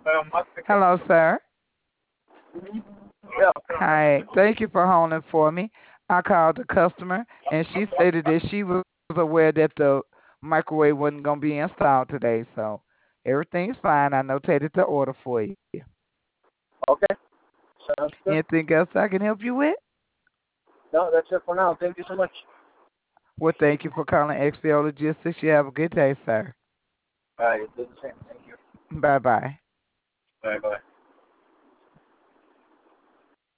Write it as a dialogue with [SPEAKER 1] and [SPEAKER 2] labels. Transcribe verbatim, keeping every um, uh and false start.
[SPEAKER 1] Hello, sir.
[SPEAKER 2] Yeah.
[SPEAKER 1] Hi. Thank you for holding for me. I called the customer, and she stated that she was aware that the microwave wasn't going to be installed today. So everything's fine. I notated the order for you.
[SPEAKER 2] Okay. Sounds good.
[SPEAKER 1] Anything else I can help you with?
[SPEAKER 2] No, that's it for now. Thank you so much.
[SPEAKER 1] Well, thank you for calling X P O Logistics. You have a good day, sir.
[SPEAKER 2] All right. You do the same. Thank you.
[SPEAKER 1] Bye bye.
[SPEAKER 2] Bye bye.